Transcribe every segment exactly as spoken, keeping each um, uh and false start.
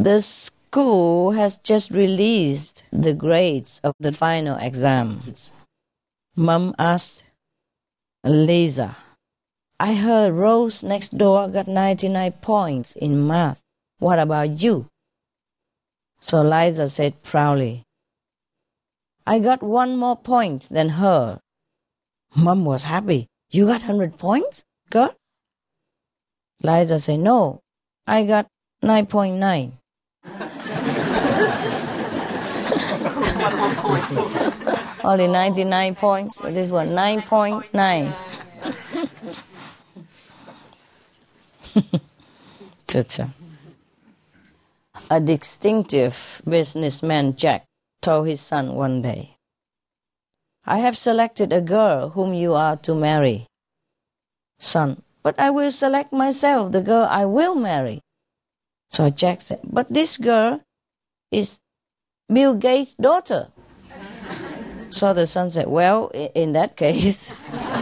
The school has just released the grades of the final exams. Mom asked Lisa, I heard Rose next door got ninety-nine points in math. What about you? So Liza said proudly, I got one more point than her. Mom was happy. You got one hundred points, girl? Liza said, no, I got nine point nine. Only ninety-nine points. This one, nine point nine. A distinctive businessman, Jack, told his son one day, I have selected a girl whom you are to marry. Son, but I will select myself the girl I will marry. So Jack said, but this girl is Bill Gates' daughter. So the son said, well, in that case,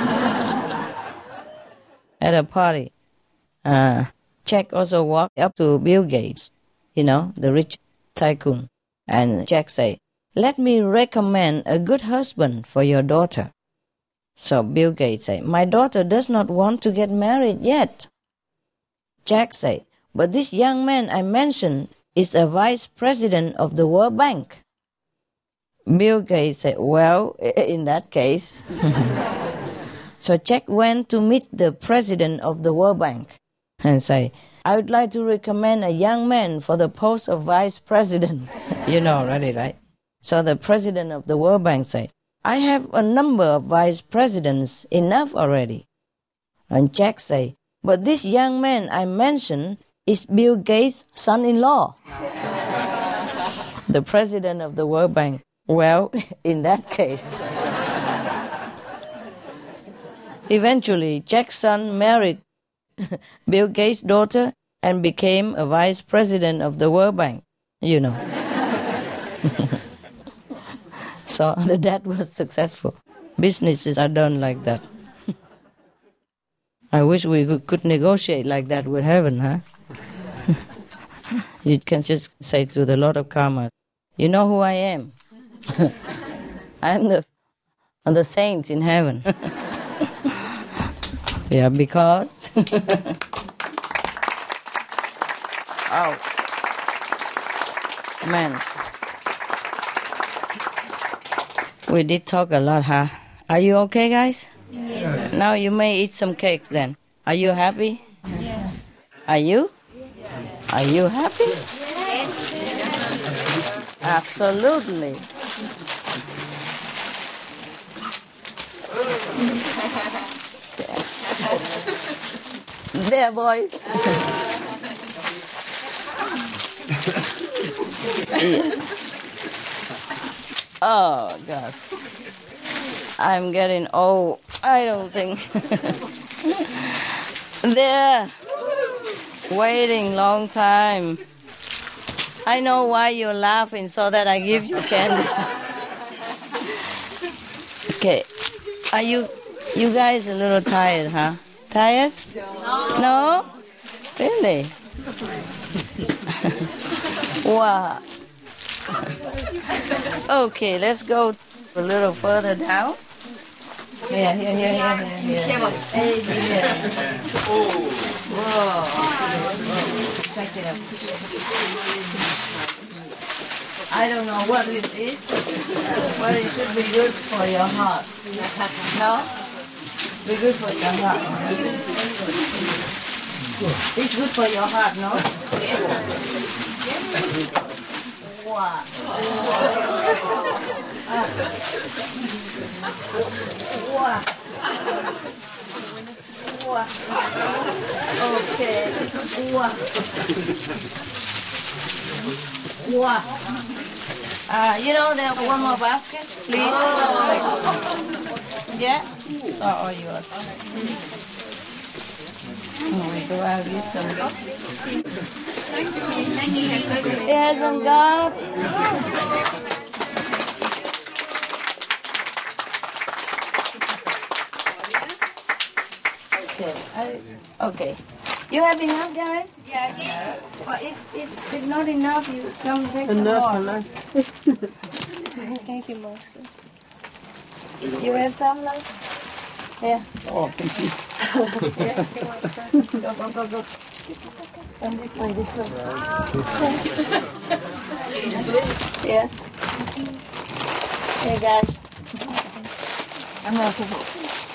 at a party, uh, Jack also walked up to Bill Gates, you know, the rich tycoon. And Jack said, let me recommend a good husband for your daughter. So Bill Gates said, my daughter does not want to get married yet. Jack said, but this young man I mentioned is a vice president of the World Bank. Bill Gates said, well, in that case. So Jack went to meet the president of the World Bank and said, I would like to recommend a young man for the post of vice president. You know already, right? So the president of the World Bank said, I have a number of vice presidents, enough already. And Jack said, but this young man I mentioned is Bill Gates' son-in-law. The president of the World Bank, well, in that case. Eventually, Jack's son married Bill Gates' daughter and became a vice president of the World Bank, you know. So the dad was successful. Businesses are done like that. I wish we could, could negotiate like that with heaven, huh? You can just say to the Lord of Karma, you know who I am? I'm the, I'm the saint in heaven. Yeah, because... Oh, man. We did talk a lot, huh? Are you okay, guys? Yes. Now you may eat some cakes then. Are you happy? Yes. Are you? Yes. Are you happy? Yes. Absolutely. There, boys. Yeah. Oh, God. I'm getting old. I don't think. There. Waiting long time. I know why you're laughing, so that I give you candy. Okay. Are you, you guys a little tired, huh? Tired? No. No? Really? Wow. Okay, let's go a little further down. Here, here, here, here, here. Hey, here. Whoa. Check it out. I don't know what it is, but it should be good for your heart. No? Be good for your heart. It's good for your heart, no? Wow. Wow. Wow. Okay. Wow. Wow. Uh, you know, there's one more basket, please. Yeah? It's all yours. Oh, we go out and get some. It hasn't got. Okay. I, okay. You have enough, Darren? Yeah. But if, if, if not enough, you come take some Enough, more. enough. Thank you, Master. You have some left? Yeah. Oh, thank you. Yeah. Go, go, go, go. Come this way, this way. Yeah. Hey guys. I'm not to go.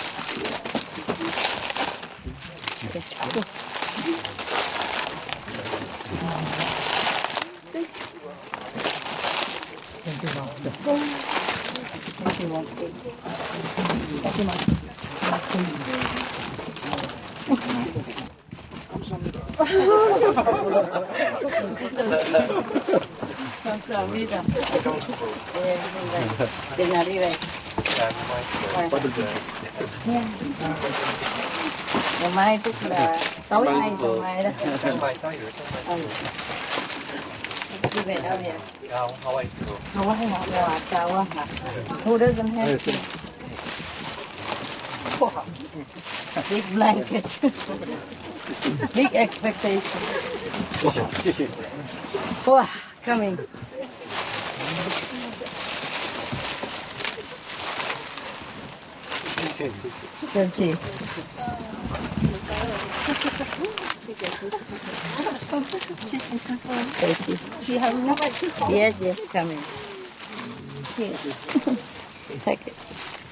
Vida. Đừng nào đi về. Ngày mai tức là tối nay ngày mai đó. Đi về đâu vậy? Hawaii. Hawaii hả? Wow, cao quá hả? Who doesn't have to? Wow. Big blanket. Big expectation. Wow, coming. Good tea. Yes, yes, coming. Here. Take it.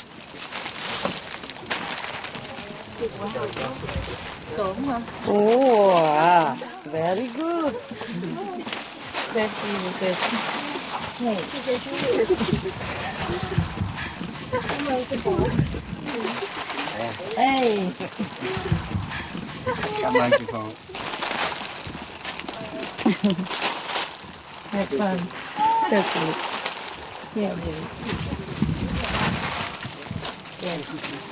Oh, wow. Very good. That's easy, that's Hey. Hey. Cảm ơn chị Phong. Have fun. So cute. Yeah, baby. Yes.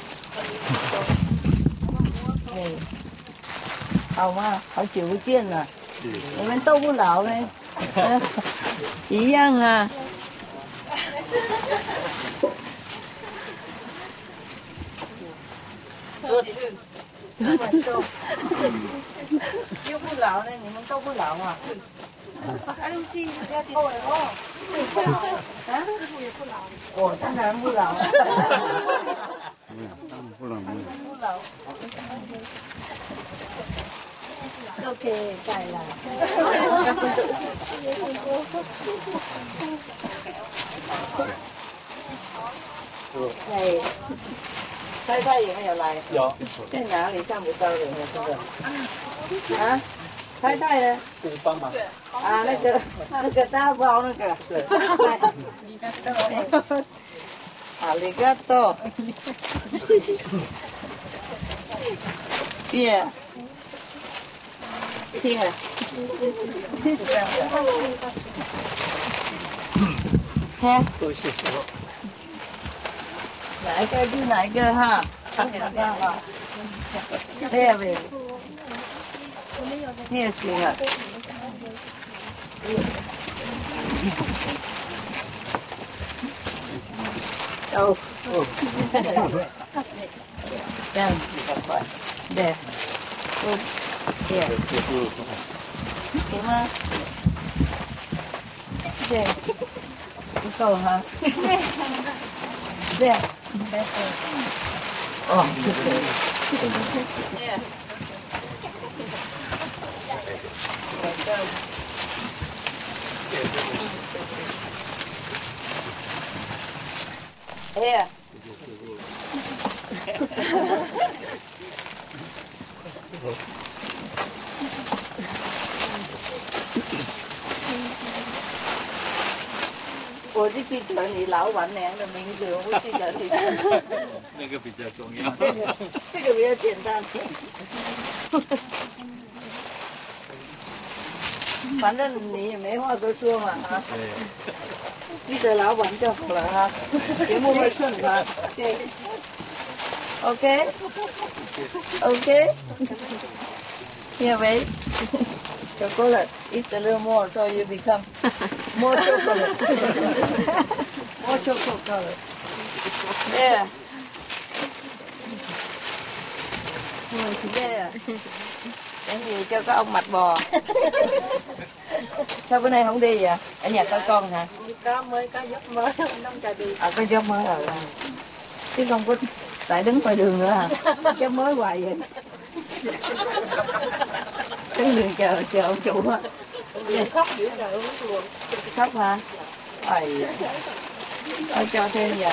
Hey. Không á, họ chịu với chiên à. Mình tô bún lẩu này. Chỉ ăn à. Yêu bún lẩu này, mình tô bún lẩu à. Anh chị ra thì thôi không? Hả? Ồ, chắc là bún lẩu. Bún lẩu. Okay, cài lại. Này,太太也没有来。 有。 在哪里看不到人了？这个。啊？太太呢？ 是帮忙。 啊，那个那个大包那个。对。阿里嘎多。Yeah. 听了。看。 多谢谢。 哪一个就哪一个哈，看哪个哈。这样呗。你也行啊。哦。哦。这样，对。Oops. Here. 行吗？对。不够哈。这样。哦，谢谢。Yeah. Here. 我就记得你老板娘的名字，我不记得你。 那个比较重要。 这个这个比较简单。反正你也没话多说嘛啊。对。记得老板就好了哈，节目会顺哈。对。OK。OK。Here, wait. Chocolate. Eat a little more so you become more chocolate. More chocolate. Yeah. Yeah. Cái gì cho có ông mạch bò. Sao bữa nay không đi vậy? Ở nhà coi con hả? Có mới có giấc mới không cho đi. À, có giấc mới rồi. Chứ không có tại đứng ngoài đường nữa hả? Giấc mới hoài vậy. Đứng đường chờ chờ ông chủ á. Khóc dữ trời ơi luôn. Khóc hả? Ôi, thôi cho thêm giờ.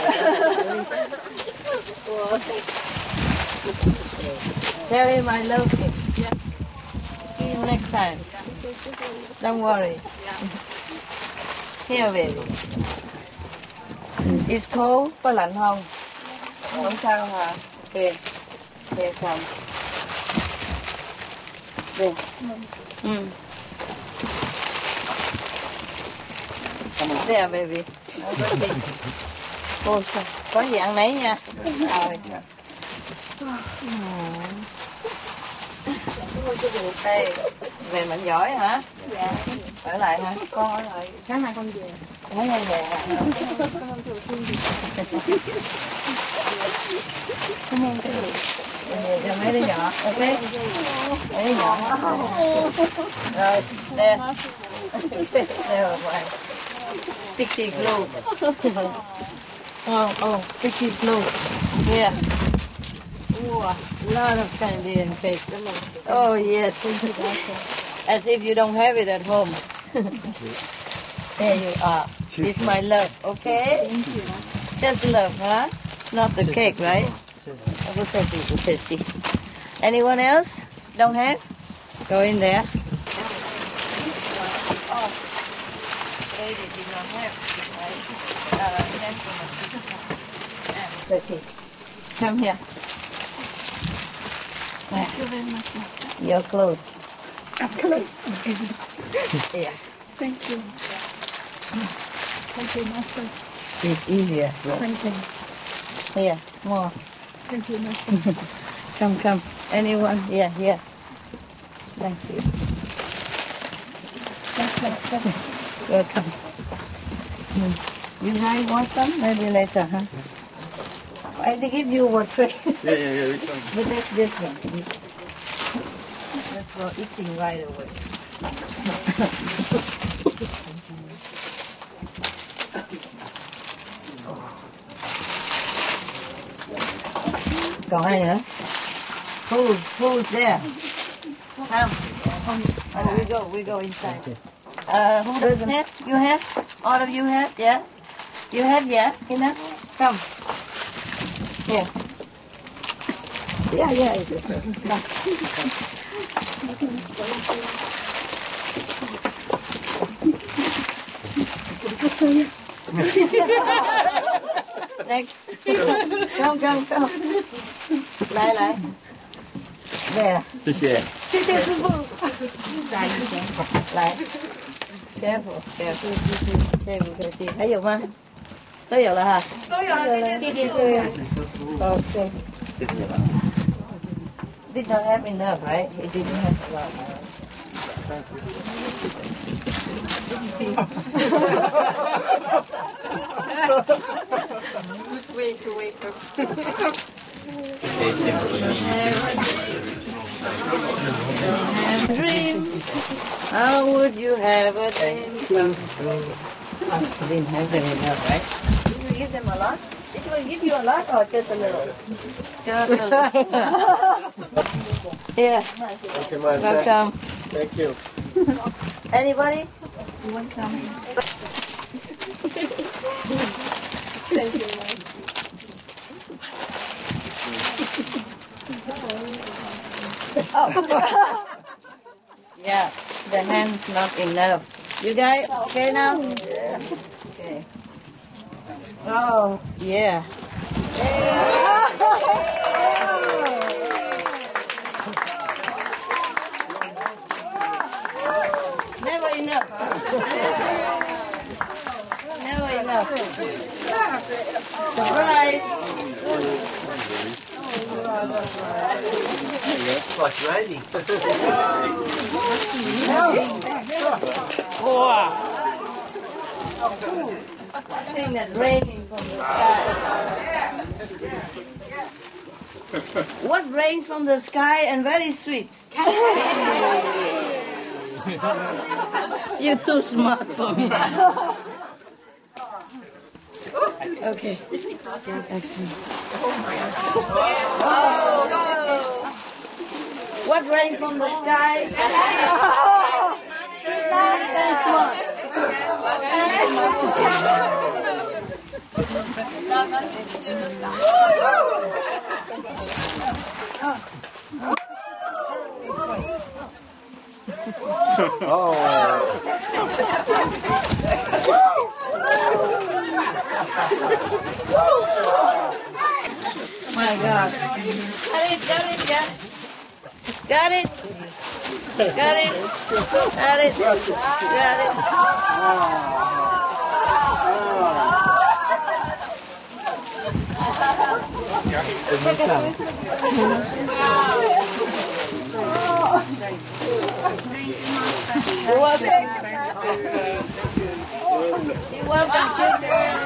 Tell him I love him. See you next time. Don't worry. Here baby. It's cold. Có lạnh không? Không sao hả? Here. Here come. Đây. Ừ. There baby. Ôi sao? Có gì ăn nấy nha. Rồi. Đây, về mạnh giỏi hả? Dạ. Ở lại hả? Con ở lại. Sáng nay con về. Mấy ngày về hả? Cảm ơn cái gì? Về cho mấy đứa nhỏ, ok? Mấy đứa nhỏ. Rồi, đây. Đây rồi, ngoài. Sticky glue. Oh, oh, sticky glue. Yeah. Ooh, a lot of candy and cake. Oh, yes. As if you don't have it at home. There you are. It's my love, okay? Just love, huh? Not the cake, right? Okay, see. Anyone else? Don't have? Go in there. Oh, lady did not have, right? Uh, gentleman. Let's see. Come here. Thank you very much, Master. You're close. I'm close. Yeah. Thank you. Thank you, Master. It's easier. Yes. Thank you. Here, more. Thank you, Master. Come, come. Anyone? Yeah, here. Thank you. Thanks, Master. Welcome. Mm. You guys want some? Maybe later, huh? I give you one tray. Yeah, yeah, yeah. Which one? But that's different. That's for eating right away. Còn ai nữa? Who, who's there? Come. Oh, we go, we go inside. Uh, who doesn't have? You have? All of you have? Yeah? You have? Yeah? Enough? Come. Here. Yeah, yeah, it's this one. Come. Next. Come, come, come. Lại, lại. There. 谢谢。 Lại. Careful, careful. Careful, careful. Thấy dùng không? Tới giờ là hả? Chị chị sư. Okay. Did not have enough, right? It didn't have a lot. Way to wake up. Dream. How would you have a dream come true? I didn't have them enough, right? Did you give them a lot? Did we give you a lot or just a little? Just a little. Here. Okay, man. Welcome. Thank you. Anybody? You want some? Thank you, Master. Oh. Yeah, the hand's not enough. You guys okay now? Yeah. Okay. Oh, yeah. Never enough. Never enough. Surprise. Oh, it's raining. Wow. I think that's raining from the sky. What rains from the sky and very sweet? You're too smart for me. Okay. Excellent. What rain from the sky? Very smart. Oh. My God. Got it, got it, got it. Got it. Got it. Got it. Got it. You're welcome. You're welcome, children.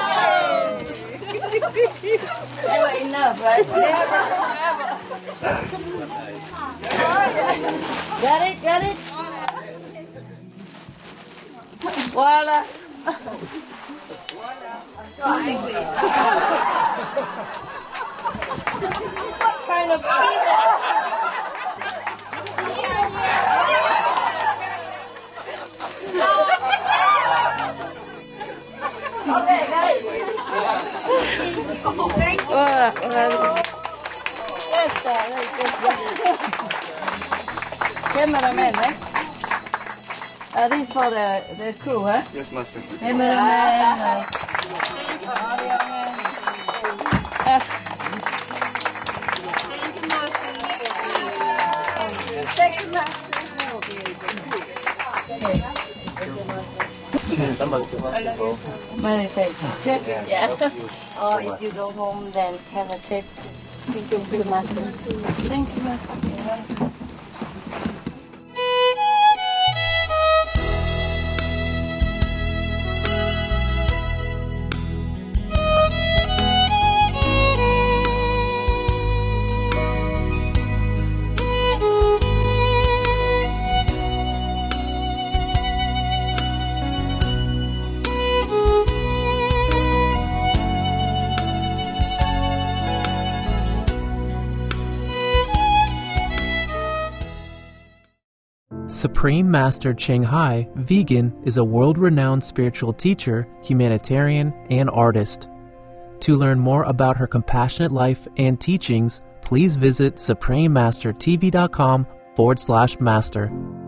Never enough, right? Never, never. Got it, got it. Voila. I'm so angry. What kind of Okay, got it. Thank you. Well, well, yes, sir. Very good. Cameraman, eh? Uh, this for the, the crew, eh? Yes, master. Cameraman, uh, audio man. Uh, Thank you, master. Many thanks. Yeah. Or if you go home, then have a seat. Thank you, master. Thank you, master. Supreme Master Ching Hai, vegan, is a world-renowned spiritual teacher, humanitarian, and artist. To learn more about her compassionate life and teachings, please visit suprememastertv.com forward slash master.